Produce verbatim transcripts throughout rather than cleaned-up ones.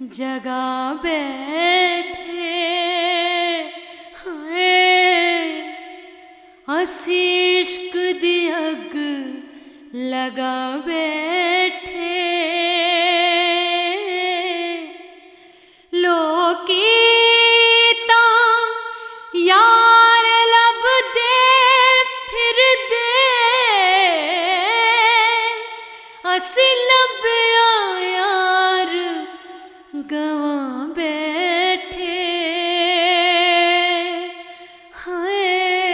जगा बैठे हाय असी इश्क दी अग लगा बैठे लोकी तां यार लभदे फिरदे असी लभया यार गवा बैठे हाय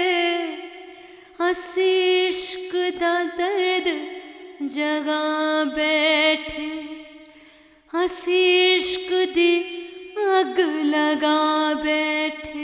असी इश्क दा दर्द जगा बैठे असी इश्क दी अग लगा बैठे।